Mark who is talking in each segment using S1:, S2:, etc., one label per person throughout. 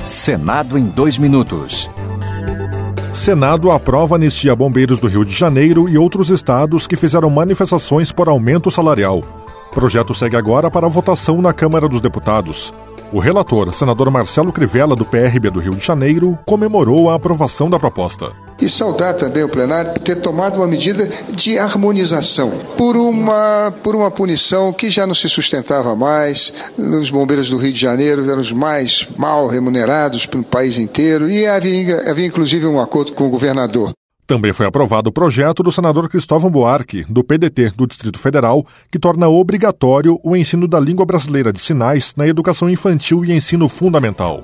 S1: Senado em 2 minutos.
S2: Senado aprova anistia a bombeiros do Rio de Janeiro e outros estados que fizeram manifestações por aumento salarial. O projeto segue agora para a votação na Câmara dos Deputados. O relator, senador Marcelo Crivella, do PRB do Rio de Janeiro, comemorou a aprovação da proposta.
S3: E saudar também o plenário por ter tomado uma medida de harmonização por uma punição que já não se sustentava mais. Os bombeiros do Rio de Janeiro eram os mais mal remunerados pelo país inteiro e havia inclusive um acordo com o governador.
S2: Também foi aprovado o projeto do senador Cristóvão Buarque, do PDT do Distrito Federal, que torna obrigatório o ensino da língua brasileira de sinais na educação infantil e ensino fundamental.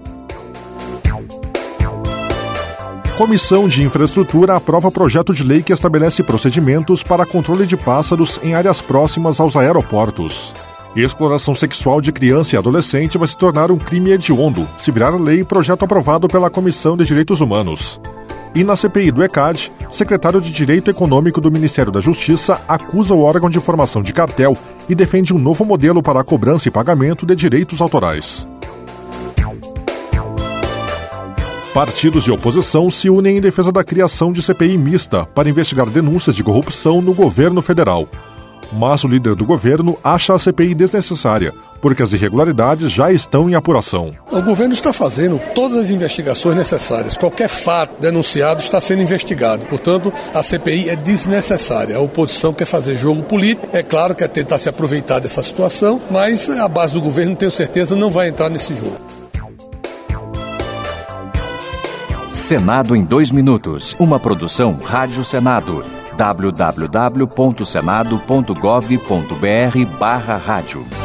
S2: Comissão de Infraestrutura aprova projeto de lei que estabelece procedimentos para controle de pássaros em áreas próximas aos aeroportos. Exploração sexual de criança e adolescente vai se tornar um crime hediondo, se virar lei, projeto aprovado pela Comissão de Direitos Humanos. E na CPI do ECAD, secretário de Direito Econômico do Ministério da Justiça acusa o órgão de formação de cartel e defende um novo modelo para a cobrança e pagamento de direitos autorais. Partidos de oposição se unem em defesa da criação de CPI mista para investigar denúncias de corrupção no governo federal. Mas o líder do governo acha a CPI desnecessária, porque as irregularidades já estão em apuração.
S4: O governo está fazendo todas as investigações necessárias. Qualquer fato denunciado está sendo investigado. Portanto, a CPI é desnecessária. A oposição quer fazer jogo político. É claro que é tentar se aproveitar dessa situação, mas a base do governo, tenho certeza, não vai entrar nesse jogo.
S1: Senado em 2 minutos. Uma produção Rádio Senado. www.senado.gov.br/rádio